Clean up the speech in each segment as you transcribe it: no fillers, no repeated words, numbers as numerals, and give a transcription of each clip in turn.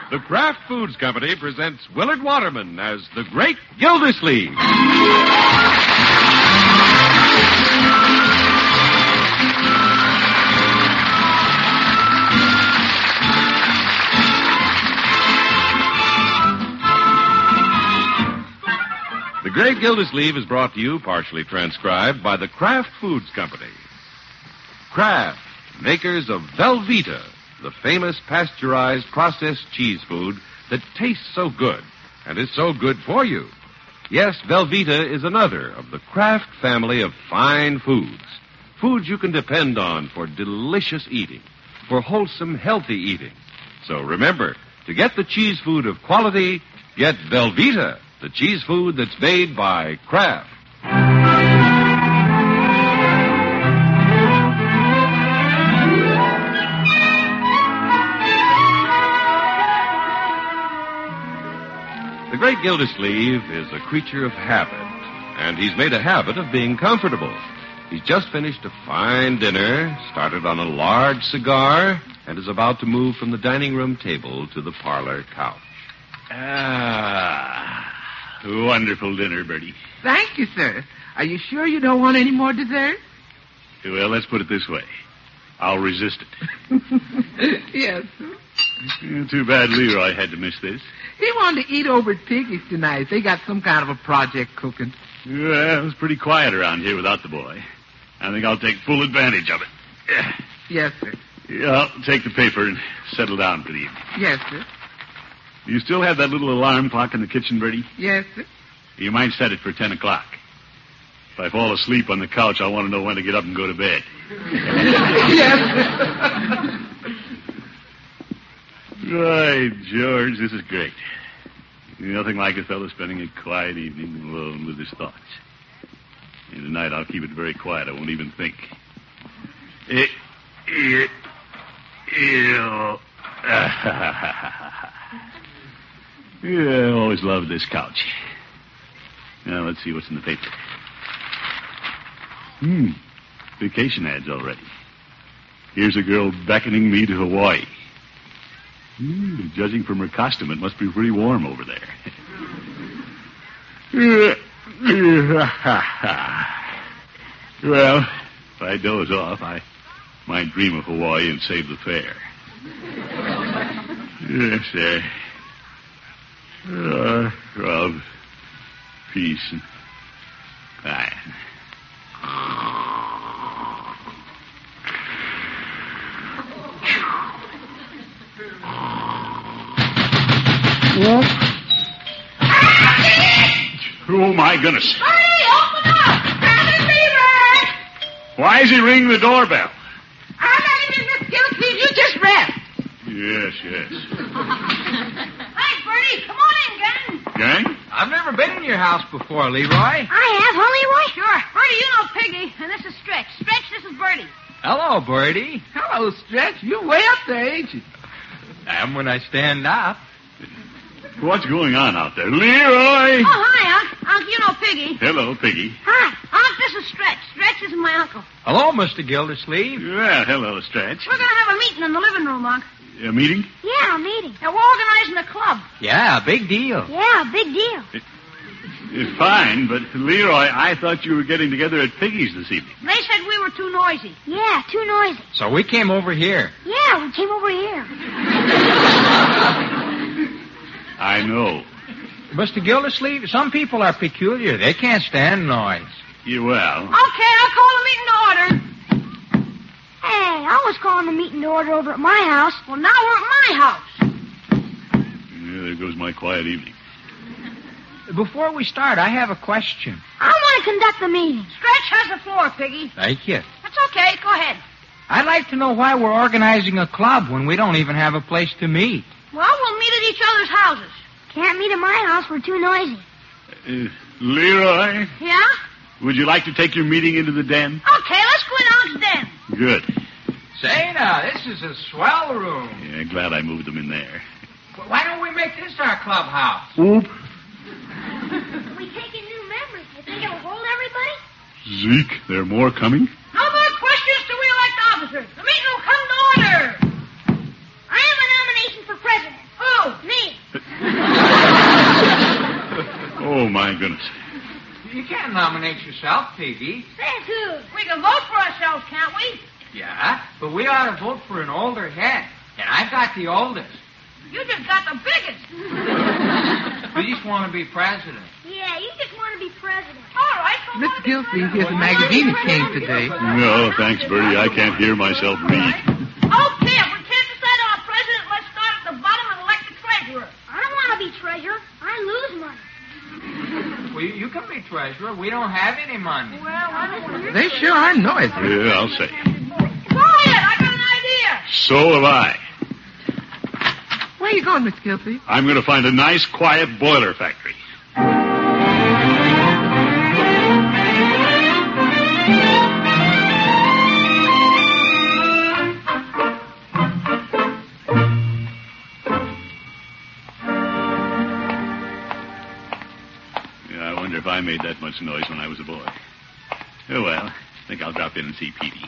The Kraft Foods Company presents Willard Waterman as the Great Gildersleeve. The Great Gildersleeve is brought to you, partially transcribed, by the Kraft Foods Company. Kraft, makers of Velveeta, the famous pasteurized processed cheese food that tastes so good and is so good for you. Yes, Velveeta is another of the Kraft family of fine foods. Foods you can depend on for delicious eating, for wholesome, healthy eating. So remember, to get the cheese food of quality, get Velveeta, the cheese food that's made by Kraft. The Great Gildersleeve is a creature of habit, and he's made a habit of being comfortable. He's just finished a fine dinner, started on a large cigar, and is about to move from the dining room table to the parlor couch. Wonderful dinner, Bertie. Thank you, sir. Are you sure you don't want any more dessert? Well, let's put it this way. I'll resist it. Yes, sir. Too bad Leroy had to miss this. He wanted to eat over at Piggy's tonight. They got some kind of a project cooking. Well, it was pretty quiet around here without the boy. I think I'll take full advantage of it. Yes, sir. Yeah, I'll take the paper and settle down for the evening. Yes, sir. Do you still have that little alarm clock in the kitchen, Bertie? Yes, sir. You might set it for 10 o'clock. If I fall asleep on the couch, I want to know when to get up and go to bed. Yes, sir. Right, George, this is great. Nothing like a fellow spending a quiet evening alone with his thoughts. And tonight I'll keep it very quiet. I won't even think. I always loved this couch. Now, let's see what's in the paper. Vacation ads already. Here's a girl beckoning me to Hawaii. Judging from her costume, it must be pretty warm over there. Well, if I doze off, I might dream of Hawaii and save the fare. Yes, sir. Love, peace, and quiet. Oh, my goodness. Hurry, open up! Captain Leroy! Why is he ringing the doorbell? I'm not even Miss Gildersleeve. You just rest. Yes. Hey, Bertie, come on in, gang. Gang? I've never been in your house before, Leroy. I have, huh, Leroy? Sure. Bertie, you know Piggy, and this is Stretch. Stretch, this is Bertie. Hello, Bertie. Hello, Stretch. You're way up there, ain't you? I am when I stand up. What's going on out there? Leroy! Oh, hi, Unc. Unc, you know Piggy. Hello, Piggy. Hi. Unc, this is Stretch. Stretch is my uncle. Hello, Mr. Gildersleeve. Well, hello, Stretch. We're going to have a meeting in the living room, Unc. A meeting? Yeah, a meeting. We're organizing a club. Yeah, big deal. Yeah, big deal. It's fine, but Leroy, I thought you were getting together at Piggy's this evening. They said we were too noisy. Yeah, too noisy. So we came over here. Yeah, we came over here. I know. Mr. Gildersleeve, some people are peculiar. They can't stand noise. Yeah, well. Okay, I'll call the meeting to order. Hey, I was calling the meeting to order over at my house. Well, now we're at my house. Yeah, there goes my quiet evening. Before we start, I have a question. I want to conduct the meeting. Stretch has the floor, Piggy. Thank you. That's okay. Go ahead. I'd like to know why we're organizing a club when we don't even have a place to meet. Well, we'll meet at each other's houses. Can't meet at my house. We're too noisy. Leroy, Yeah? would you like to take your meeting into the den? Okay, let's go in Unc's den. Good. Say now, this is a swell room. Yeah, glad I moved them in there. Why don't we make this our clubhouse? Oop. We take in new members. You think it'll hold everybody? Zeke, there are more coming? No more questions till we elect officers. The meeting will come to order. I have a nomination for president. Oh, my goodness. You can't nominate yourself, Piggy. Says who? We can vote for ourselves, can't we? Yeah, but we ought to vote for an older head. And I've got the oldest. You just got the biggest. We just want to be president. Yeah, you just want to be president. All right. So Mr. Gilsleeve, here's a magazine that came today. No, thanks, Bertie. I can't hear myself read. Okay, if we can't decide on a president, let's start at the bottom and elect a treasurer. I don't want to be treasurer. I lose money. Well, you can be treasurer. We don't have any money. Well, I don't want to. They sure are noisy. Yeah, I'll say. Go ahead. I got an idea. So have I. Where you going, Mr. Gilsleeve? I'm going to find a nice, quiet boiler factory. Yeah, I wonder if I made that much noise when I was a boy. Oh, well, I think I'll drop in and see Petey.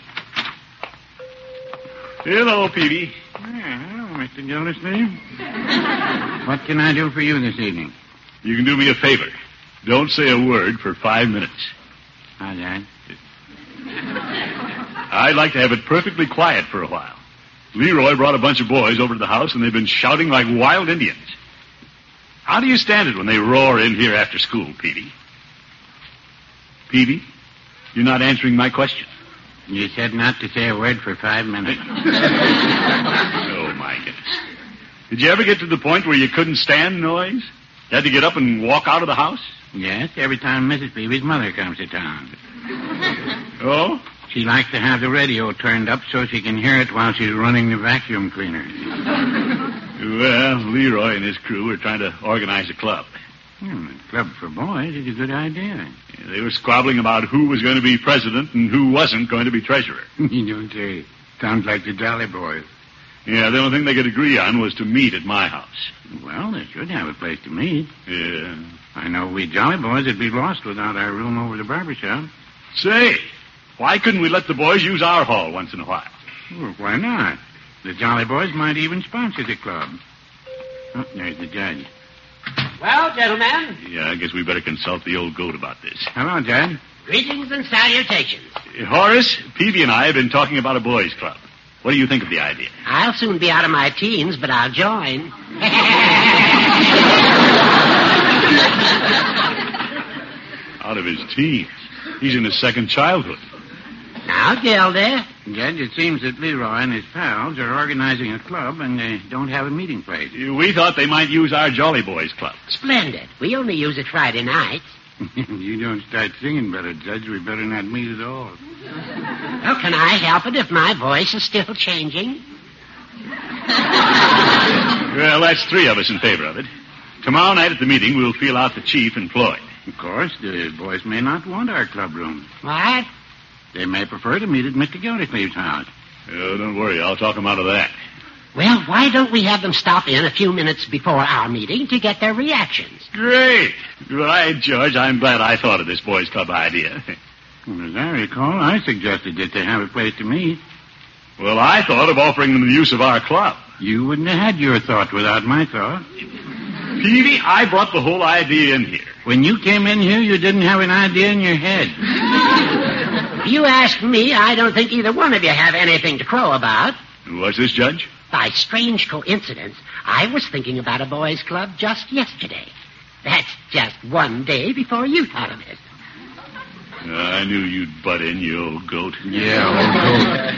Hello, Petey. Hello, Mr. Gildersleeve. What can I do for you this evening? You can do me a favor. Don't say a word for 5 minutes. How's that? I'd like to have it perfectly quiet for a while. Leroy brought a bunch of boys over to the house, and they've been shouting like wild Indians. How do you stand it when they roar in here after school, Petey? Petey, you're not answering my question. You said not to say a word for 5 minutes. Oh, my goodness. Did you ever get to the point where you couldn't stand noise? You had to get up and walk out of the house? Yes, every time Mrs. Peavy's mother comes to town. Oh? She likes to have the radio turned up so she can hear it while she's running the vacuum cleaner. Well, Leroy and his crew were trying to organize a club. A club for boys is a good idea. They were squabbling about who was going to be president and who wasn't going to be treasurer. You don't say. Sounds like the Jolly Boys. Yeah, the only thing they could agree on was to meet at my house. Well, they should have a place to meet. Yeah. I know we Jolly Boys would be lost without our room over the barber shop. Say, why couldn't we let the boys use our hall once in a while? Well, why not? The Jolly Boys might even sponsor the club. Oh, there's the judge. Well, gentlemen, Yeah, I guess we better consult the old goat about this. Hello, Judge. greetings and salutations. Horace, Peavy and I have been talking about a boys' club. What do you think of the idea? I'll soon be out of my teens, but I'll join. Out of his teens. He's in his second childhood. Now, Gilda. Judge, it seems that Leroy and his pals are organizing a club and they don't have a meeting place. We thought they might use our Jolly Boys Club. Splendid. We only use it Friday nights. You don't start singing better, Judge. We better not meet at all. How can I help it if my voice is still changing? Well, that's three of us in favor of it. Tomorrow night at the meeting, we'll feel out the chief and Floyd. Of course, the boys may not want our club room. What? They may prefer to meet at Mr. Gildersleeve's house. Oh, don't worry. I'll talk them out of that. Well, why don't we have them stop in a few minutes before our meeting to get their reactions? Great. Right, George. I'm glad I thought of this boys' club idea. Well, as I recall, I suggested that they have a place to meet. Well, I thought of offering them the use of our club. You wouldn't have had your thought without my thought. Peavy, I brought the whole idea in here. When you came in here, you didn't have an idea in your head. If you ask me, I don't think either one of you have anything to crow about. What's this, Judge? By strange coincidence, I was thinking about a boys' club just yesterday. That's just one day before you thought of it. I knew you'd butt in, you old goat. Yeah, old goat.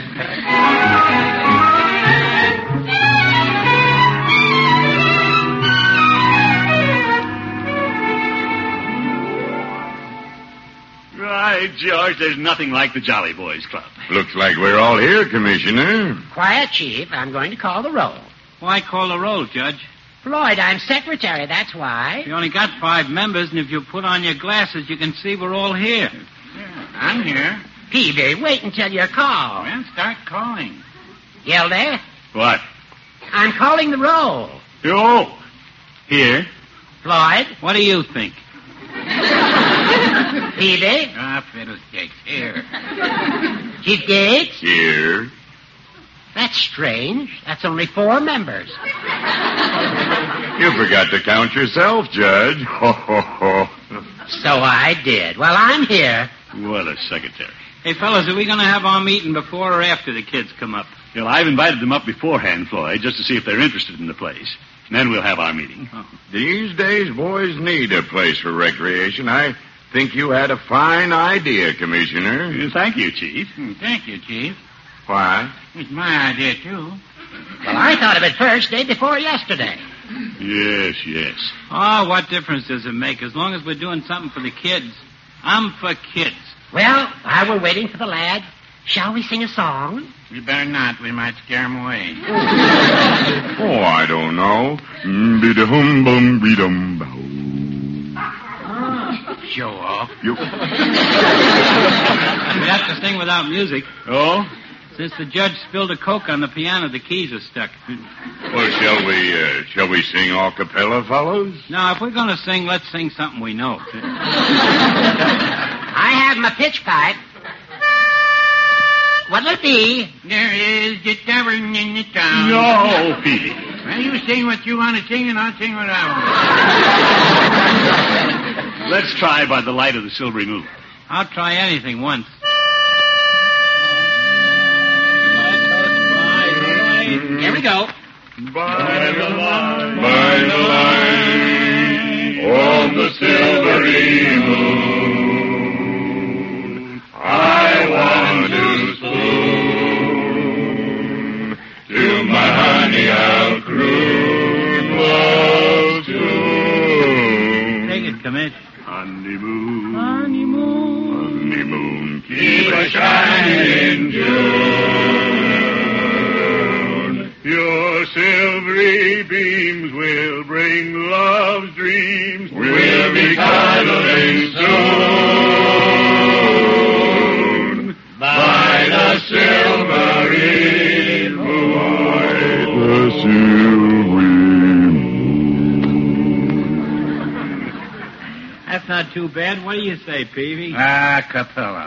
Right, George. There's nothing like the Jolly Boys Club. Looks like we're all here, Commissioner. Quiet, Chief. I'm going to call the roll. Why call the roll, Judge? Floyd, I'm secretary, that's why. You only got 5 members, and if you put on your glasses, you can see we're all here. I'm here. Peavy, wait until you're called. Well, start calling. Gilda, What? I'm calling the roll. Oh, here. Floyd, What do you think? Peavy, Ah, fiddlesticks, here. Chief Gates. Here. That's strange. That's only 4 members. You forgot to count yourself, Judge. Ho, ho, ho. So I did. Well, I'm here. What a secretary. Hey, fellas, are we going to have our meeting before or after the kids come up? Well, I've invited them up beforehand, Floyd, just to see if they're interested in the place. And then we'll have our meeting. These days, boys need a place for recreation. I think you had a fine idea, Commissioner. Thank you, Chief. Thank you, Chief. Why? It's my idea, too. Well, I thought of it first, day before yesterday. Yes. Oh, what difference does it make? As long as we're doing something for the kids. I'm for kids. Well, while we're waiting for the lad, shall we sing a song? We better not. We might scare them away. Oh, I don't know. Be-da-hum-bum-be-dum-bow. Show off. You... We have to sing without music. Oh? Since the judge spilled a Coke on the piano, the keys are stuck. Well, shall we sing a cappella, fellows? Now, if we're going to sing, let's sing something we know. I have my pitch pipe. What'll it be? There is a tavern in the town. No, Petey. Well, you sing what you want to sing, and I'll sing what I want. Let's try By the Light of the Silvery Moon. I'll try anything once. Here we go. By the light of the silvery moon, I want to spoon to my honey I'll croon love's tune. Take it, Commish. Honeymoon. Honeymoon, keep a shining in June. Your silvery beams will bring love's dreams. We'll be cuddling soon by the silvery moon. The silvery moon. That's not too bad. What do you say, Peavy? A cappella.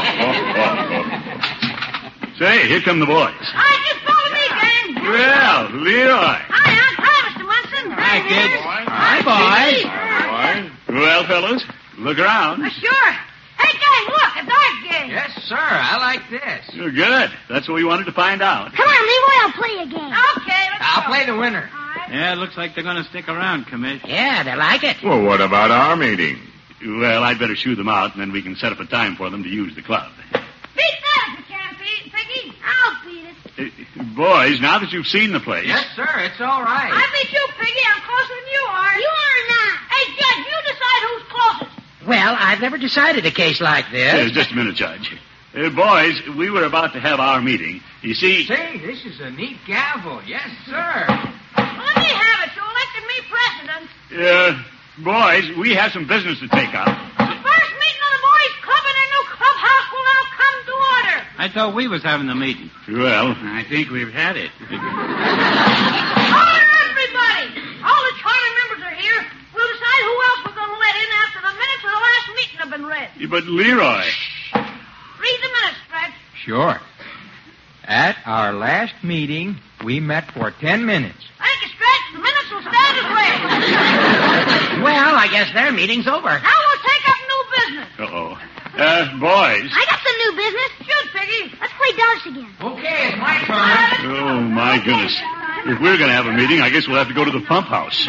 Say, here come the boys. Hi, just follow me, gang. Well, Leroy. Hi, I'm Mr. Munson. Hi, kids. Hi, boys. Well, fellas, look around. Sure. Hey, gang, look, a dart game. Yes, sir. I like this. You're good. That's what we wanted to find out. Come on, Leroy, I'll play a game. Okay, let's I'll go. play the winner. All right. Yeah, it looks like they're going to stick around, Commish. Yeah, they like it. Well, what about our meeting? Well, I'd better shoo them out, and then we can set up a time for them to use the club. Beat that if you can, Piggy. I'll beat it. Boys, now that you've seen the place... Yes, sir. It's all right. I beat you, Piggy. I'm closer than you are. You are not. Hey, Judge, you decide who's closest. Well, I've never decided a case like this. Just a minute, Judge. Boys, we were about to have our meeting. You see... Say, this is a neat gavel. Yes, sir. Well, let me have it. You elected me president. Boys, we have some business to take up. The first meeting of the boys' club in their new clubhouse will now come to order. I thought we was having the meeting. Well... I think we've had it. Order, everybody. All the charter members are here. We'll decide who else we're going to let in after the minutes of the last meeting have been read. But, Leroy... Read the minutes, Stretch. Sure. At our last meeting, we met for 10 minutes. Thank you, Stretch. The minutes will stand as read. Well, I guess their meeting's over. Now we'll take up new business. Uh-oh. Boys... I got some new business. Shoot, Piggy. Let's play darts again. Okay, it's my turn. Oh, my goodness. If we're going to have a meeting, I guess we'll have to go to the pump house.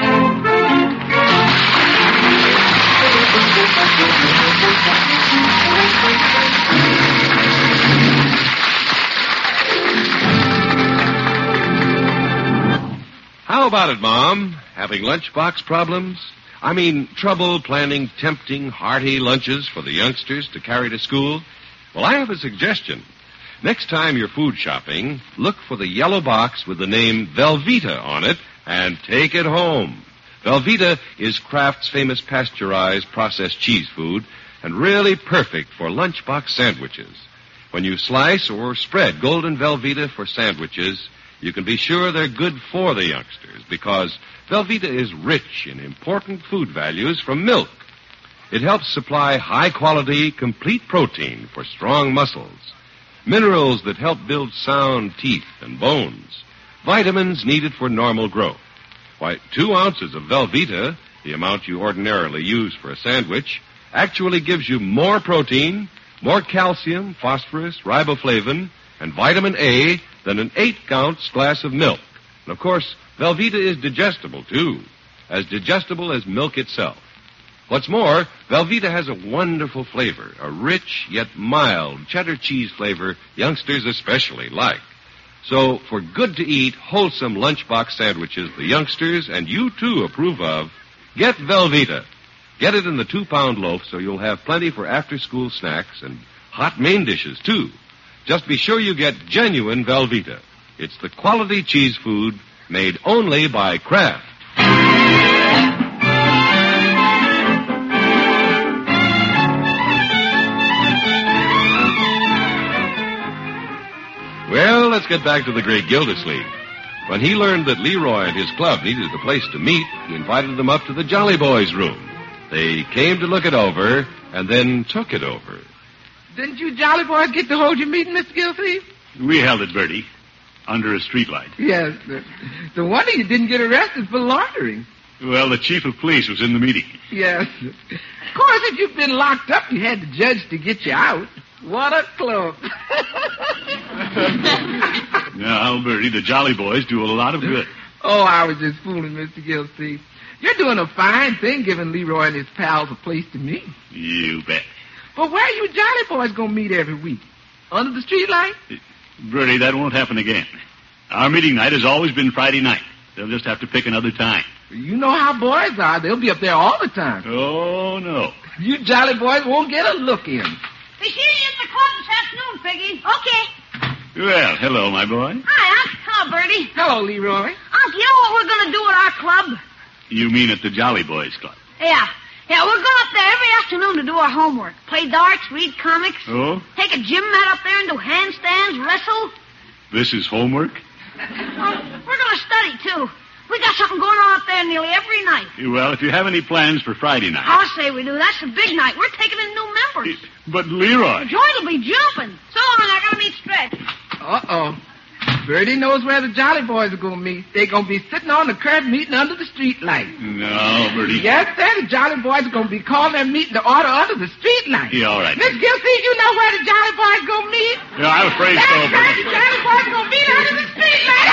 How about it, Mom? Having lunchbox problems? I mean, trouble planning tempting, hearty lunches for the youngsters to carry to school? Well, I have a suggestion. Next time you're food shopping, look for the yellow box with the name Velveeta on it and take it home. Velveeta is Kraft's famous pasteurized processed cheese food and really perfect for lunchbox sandwiches. When you slice or spread golden Velveeta for sandwiches, you can be sure they're good for the youngsters because Velveeta is rich in important food values from milk. It helps supply high-quality, complete protein for strong muscles, minerals that help build sound teeth and bones, vitamins needed for normal growth. Why, 2 ounces of Velveeta, the amount you ordinarily use for a sandwich, actually gives you more protein, more calcium, phosphorus, riboflavin, and vitamin A than an 8-ounce glass of milk. And, of course, Velveeta is digestible, too, as digestible as milk itself. What's more, Velveeta has a wonderful flavor, a rich yet mild cheddar cheese flavor youngsters especially like. So, for good-to-eat, wholesome lunchbox sandwiches the youngsters and you, too, approve of, get Velveeta. Get it in the 2-pound loaf so you'll have plenty for after-school snacks and hot main dishes, too. Just be sure you get genuine Velveeta. It's the quality cheese food made only by Kraft. Well, let's get back to the great Gildersleeve. When he learned that Leroy and his club needed a place to meet, he invited them up to the Jolly Boys' room. They came to look it over and then took it over. Didn't you Jolly Boys get to hold your meeting, Mr. Gildersleeve? We held it, Bertie, under a streetlight. Yes. The wonder you didn't get arrested for loitering. Well, the chief of police was in the meeting. Yes. Of course, if you'd been locked up, you had the judge to get you out. What a club. Now, Bertie, the Jolly Boys do a lot of good. Oh, I was just fooling, Mr. Gildersleeve. You're doing a fine thing giving Leroy and his pals a place to meet. You bet. But where you Jolly Boys gonna meet every week? Under the streetlight? Bertie, that won't happen again. Our meeting night has always been Friday night. They'll just have to pick another time. You know how boys are. They'll be up there all the time. Oh, no. You Jolly Boys won't get a look in. We see you at the club this afternoon, Piggy. Okay. Well, hello, my boy. Hi, Unc. Hello, Bertie. Hello, Leroy. Unc, you know what we're going to do at our club? You mean at the Jolly Boys Club? Yeah, we're going up there every afternoon to do our homework. Play darts, read comics. Oh? Take a gym mat up there and do handstands, wrestle. This is homework? Well, we're going to study, too. We got something going on up there nearly every night. Well, if you have any plans for Friday night. I'll say we do. That's the big night. We're taking in new members. But, Leroy. The joint will be jumping. So long, I got to meet Stretch. Uh-oh. Bertie knows where the Jolly Boys are going to meet. They're going to be sitting on the curb meeting under the street light. No, Bertie. Yes, sir. The Jolly Boys are going to be calling their meeting to order under the street light. Yeah, all right. Miss Gilsey, you know where the Jolly Boys going to meet? Yeah, I'm afraid so, That's right. Bertie. The Jolly Boys are going to meet under the street light.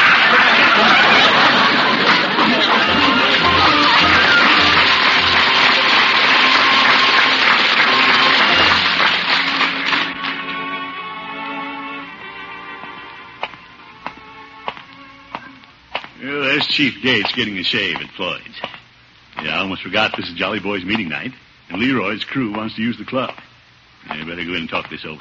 Yeah, there's Chief Gates getting a shave at Floyd's. Yeah, I almost forgot this is Jolly Boys meeting night, and Leroy's crew wants to use the club. You better go in and talk this over.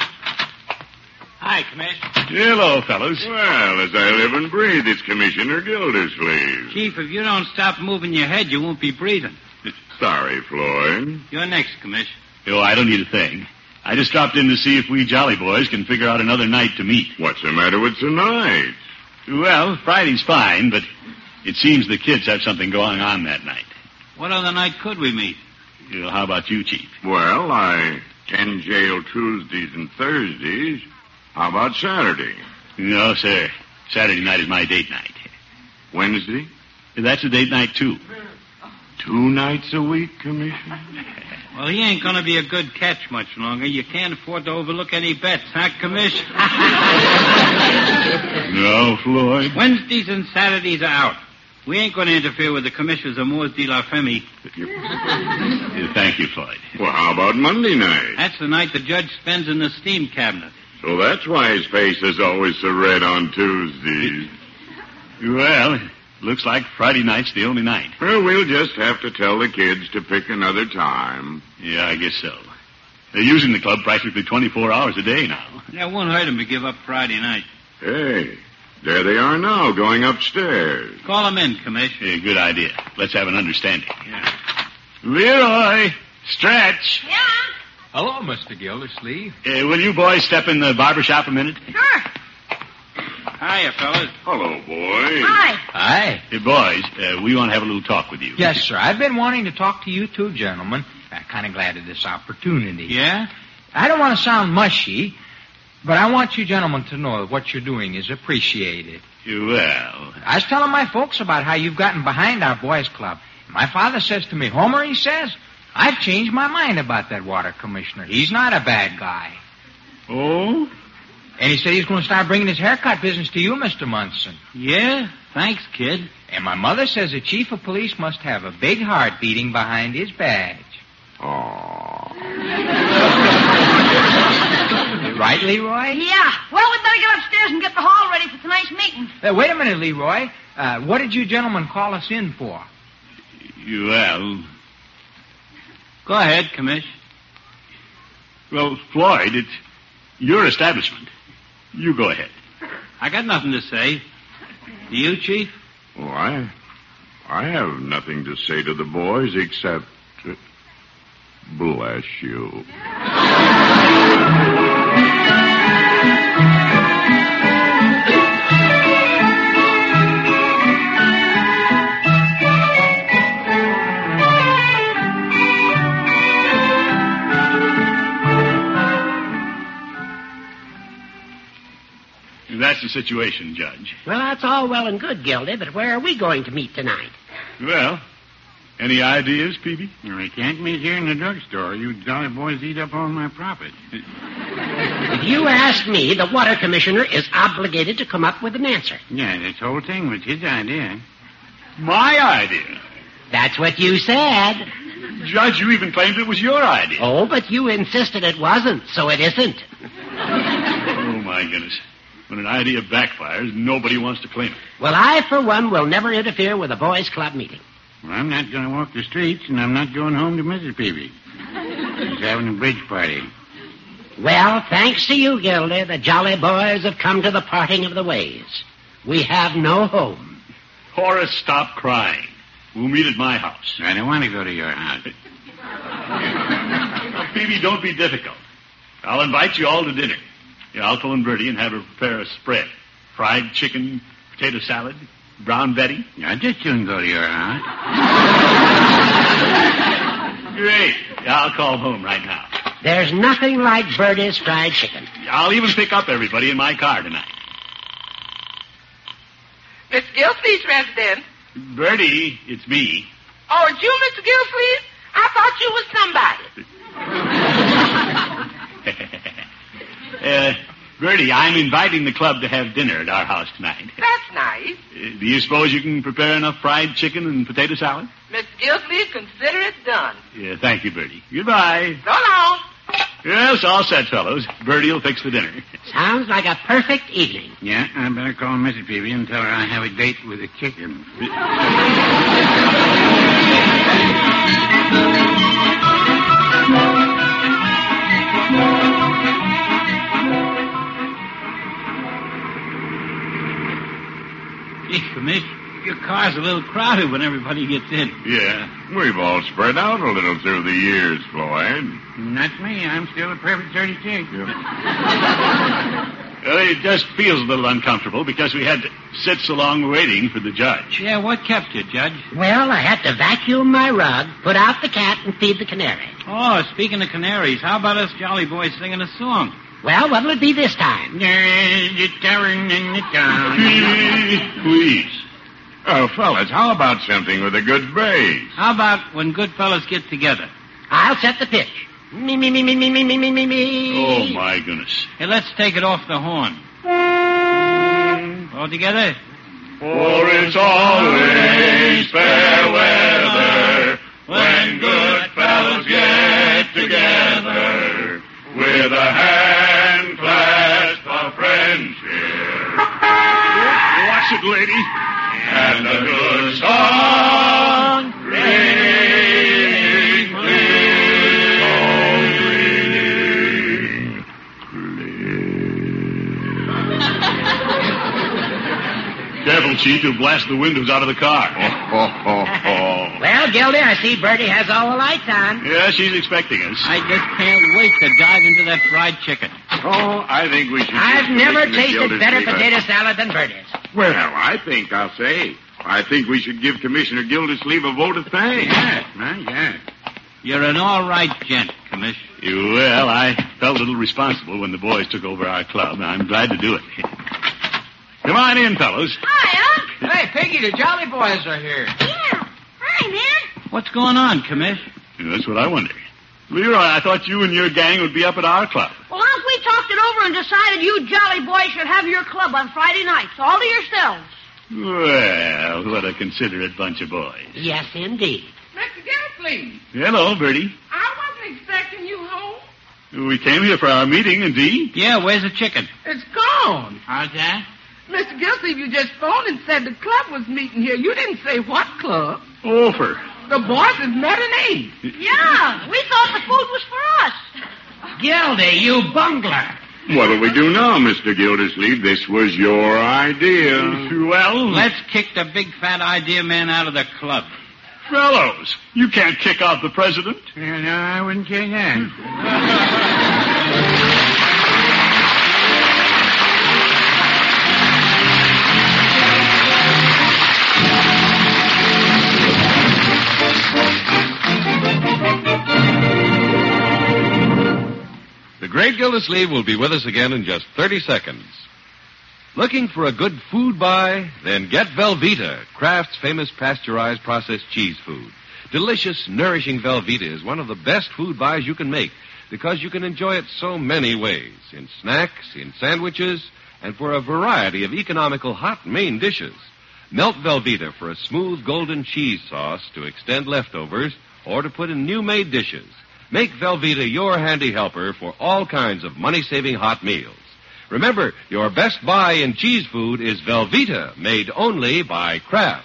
Hi, Commissioner. Hello, fellows. Well, as I live and breathe, it's Commissioner Gildersleeve. Chief, if you don't stop moving your head, you won't be breathing. Sorry, Floyd. You're next, Commissioner. Oh, I don't need a thing. I just dropped in to see if we Jolly Boys can figure out another night to meet. What's the matter with tonight? Well, Friday's fine, but it seems the kids have something going on that night. What other night could we meet? Well, how about you, Chief? Well, I tend jail Tuesdays and Thursdays. How about Saturday? No, sir. Saturday night is my date night. Wednesday? That's a date night, too. 2 nights a week, Commissioner? Well, he ain't going to be a good catch much longer. You can't afford to overlook any bets, huh, Commissioner? No, Floyd. Wednesdays and Saturdays are out. We ain't going to interfere with the Commissioner's Amours de la Famille. Thank you, Floyd. Well, how about Monday night? That's the night the judge spends in the steam cabinet. So that's why his face is always so red on Tuesdays. Well, looks like Friday night's the only night. Well, we'll just have to tell the kids to pick another time. Yeah, I guess so. They're using the club practically 24 hours a day now. That won't hurt him to give up Friday night. Hey, there they are now, going upstairs. Call him in, Commissioner. Yeah, good idea. Let's have an understanding. Yeah. Leroy, Stretch. Yeah, Hello, Mr. Gildersleeve. Will you boys step in the barber shop a minute? sure. Hiya, fellas. Hello, boy. Hi. Hi. Hey, boys, we want to have a little talk with you. Yes, sir. I've been wanting to talk to you two gentlemen. I'm kind of glad of this opportunity. Yeah? I don't want to sound mushy, but I want you gentlemen to know that what you're doing is appreciated. Well, I was telling my folks about how you've gotten behind our boys' club. My father says to me, Homer, he says, I've changed my mind about that water commissioner. He's not a bad guy. Oh? And he said he's going to start bringing his haircut business to you, Mr. Munson. Yeah? Thanks, kid. And my mother says the chief of police must have a big heart beating behind his badge. Oh. Right, Leroy? Yeah. Well, we better get upstairs and get the hall ready for tonight's meeting. Wait a minute, Leroy. What did you gentlemen call us in for? Well, go ahead, Commish. Well, Floyd, it's your establishment. You go ahead. I got nothing to say. Do you, Chief? Oh, I have nothing to say to the boys except, bless you. That's the situation, Judge. Well, that's all well and good, Gildy, but where are we going to meet tonight? Well, any ideas, Peavy? We can't meet here in the drugstore. You jolly boys eat up all my profit. If you ask me, the water commissioner is obligated to come up with an answer. Yeah, this whole thing was his idea. My idea? That's what you said. Judge, you even claimed it was your idea. Oh, but you insisted it wasn't, so it isn't. Oh, my goodness. When an idea backfires, nobody wants to claim it. Well, I, for one, will never interfere with a boys' club meeting. Well, I'm not going to walk the streets, and I'm not going home to Mrs. Peavy. She's having a bridge party. Well, thanks to you, Gildy, the jolly boys have come to the parting of the ways. We have no home. Horace, stop crying. We'll meet at my house. I don't want to go to your house. Now, Peavy, don't be difficult. I'll invite you all to dinner. Yeah, I'll phone Bertie and have her prepare a spread. Fried chicken, potato salad, brown Betty. I just soon go to your house. Great. Yeah, I'll call home right now. There's nothing like Bertie's fried chicken. I'll even pick up everybody in my car tonight. Mr. Gillsleeve's resident. Bertie, it's me. Oh, it's you, Mr. Gillsleeve? I thought you was somebody. Bertie, I'm inviting the club to have dinner at our house tonight. That's nice. Do you suppose you can prepare enough fried chicken and potato salad? Mr. Gillsleeve, consider it done. Yeah, thank you, Bertie. Goodbye. So long. Yes, all set, fellows. Bertie will fix the dinner. Sounds like a perfect evening. Yeah, I better call Mrs. Peavy and tell her I have a date with a chicken. Gee, Commish, your car's a little crowded when everybody gets in. Yeah, we've all spread out a little through the years, Floyd. Not me. I'm still a perfect 36. Well, it just feels a little uncomfortable because we had to sit so long waiting for the judge. Yeah, what kept you, Judge? Well, I had to vacuum my rug, put out the cat, and feed the canary. Oh, speaking of canaries, how about us jolly boys singing a song? Well, what'll it be this time? There's a tavern in the town. Please. Oh, fellas, how about something with a good bass? How about when good fellas get together? I'll set the pitch. Me, me, me, me, me, me, me, me, me, me. Oh, my goodness. Hey, let's take it off the horn. All together? For it's always fair weather when good fellows get together with a hand clasp of friendship. Watch it, lady. And a good song ringing clear. Careful, Chief. You'll blast the windows out of the car. Well, Gildy, I see Bertie has all the lights on. Yeah, she's expecting us. I just can't wait to dive into that fried chicken. Oh, I think we should... I've never Commissioner tasted better Gildersleeve potato salad than Bertie's. Well, I think we should give Commissioner Gildersleeve a vote of thanks. Yeah. You're an all right gent, Commish. Well, I felt a little responsible when the boys took over our club. I'm glad to do it. Come on in, fellows. Hi, Unc. Hey, Piggy, the Jolly Boys are here. Yeah. Hi, man. What's going on, Commish? That's what I wonder. Leroy, I thought you and your gang would be up at our club. Well, as we talked it over and decided you jolly boys should have your club on Friday nights, all to yourselves. Well, what a considerate bunch of boys. Yes, indeed. Mr. Gildersleeve, Hello, Bertie. I wasn't expecting you home. We came here for our meeting, indeed. Yeah, where's the chicken? It's gone. How's that? Mr. Gildersleeve, you just phoned and said the club was meeting here. You didn't say what club. Ofer. The boys is matinee. Yeah, we thought the food was for us. Gildy, you bungler. What'll we do now, Mr. Gildersleeve? This was your idea. Well, Let's kick the big fat idea man out of the club. fellows, you can't kick out the president. Yeah, no, I wouldn't say that. The Great Gildersleeve will be with us again in just 30 seconds. Looking for a good food buy? Then get Velveeta, Kraft's famous pasteurized processed cheese food. Delicious, nourishing Velveeta is one of the best food buys you can make because you can enjoy it so many ways. In snacks, in sandwiches, and for a variety of economical hot main dishes. Melt Velveeta for a smooth golden cheese sauce to extend leftovers or to put in new-made dishes. Make Velveeta your handy helper for all kinds of money-saving hot meals. Remember, your best buy in cheese food is Velveeta, made only by Kraft.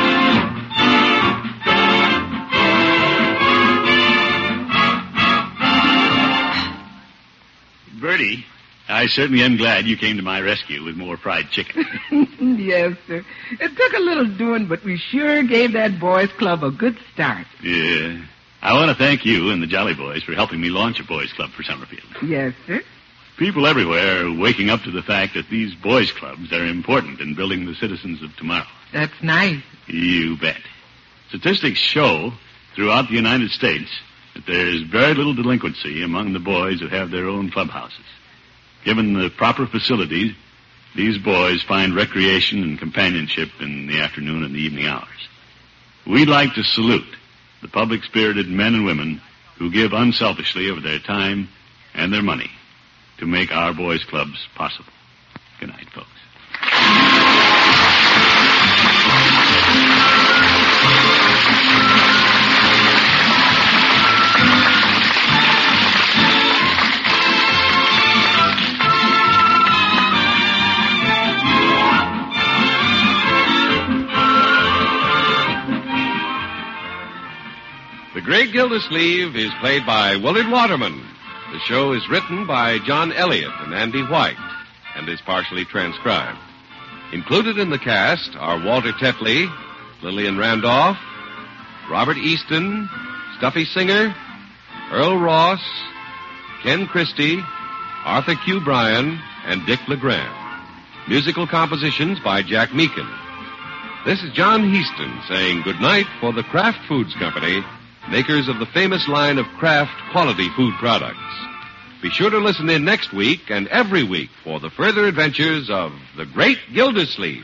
Bertie, I certainly am glad you came to my rescue with more fried chicken. Yes, sir. It took a little doing, but we sure gave that boys' club a good start. Yeah. I want to thank you and the Jolly Boys for helping me launch a boys' club for Summerfield. Yes, sir. People everywhere are waking up to the fact that these boys' clubs are important in building the citizens of tomorrow. That's nice. You bet. Statistics show throughout the United States that there is very little delinquency among the boys who have their own clubhouses. Given the proper facilities, these boys find recreation and companionship in the afternoon and the evening hours. We'd like to salute the public-spirited men and women who give unselfishly of their time and their money to make our boys' clubs possible. Good night, folks. The Great Gildersleeve is played by Willard Waterman. The show is written by John Elliott and Andy White and is partially transcribed. Included in the cast are Walter Tetley, Lillian Randolph, Robert Easton, Stuffy Singer, Earl Ross, Ken Christie, Arthur Q. Bryan, and Dick LeGrand. Musical compositions by Jack Meakin. This is John Heaston saying goodnight for the Kraft Foods Company, makers of the famous line of Kraft quality food products. Be sure to listen in next week and every week for the further adventures of the Great Gildersleeve.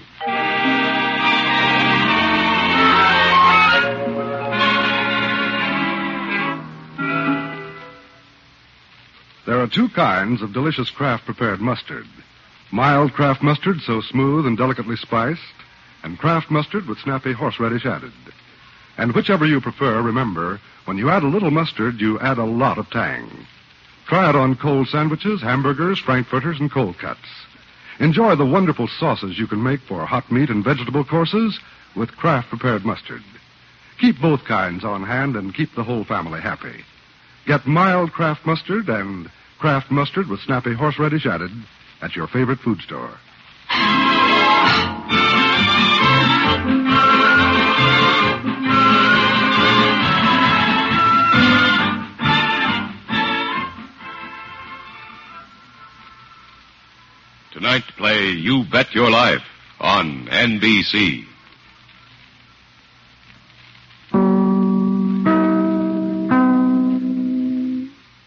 There are two kinds of delicious Kraft prepared mustard. Mild Kraft mustard, so smooth and delicately spiced, and Kraft mustard with snappy horseradish added. And whichever you prefer, remember, when you add a little mustard, you add a lot of tang. Try it on cold sandwiches, hamburgers, frankfurters, and cold cuts. Enjoy the wonderful sauces you can make for hot meat and vegetable courses with Kraft prepared mustard. Keep both kinds on hand and keep the whole family happy. Get mild Kraft mustard and Kraft mustard with snappy horseradish added at your favorite food store. Tonight play You Bet Your Life on NBC.